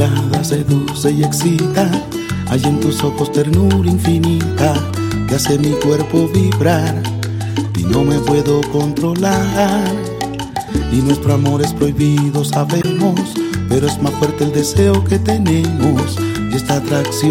mirada seduce y excita, hay en tus ojos ternura infinita que hace mi cuerpo vibrar y no me puedo controlar. Y nuestro amor es prohibido, sabemos, pero es más fuerte el deseo que tenemos y esta atracción